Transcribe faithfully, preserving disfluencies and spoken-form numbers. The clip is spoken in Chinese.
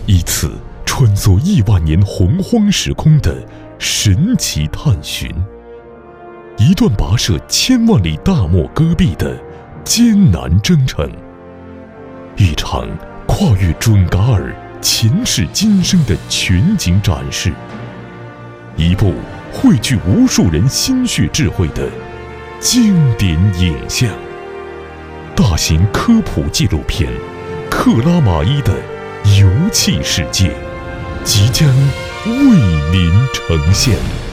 一次穿梭亿万年洪荒时空的神奇探寻，一段跋涉千万里大漠戈壁的艰难征程，一场跨越准噶尔前世今生的全景展示，一部汇聚无数人心血智慧的经典影像。大型科普纪录片《克拉玛依的游憩世界》即将为您呈现。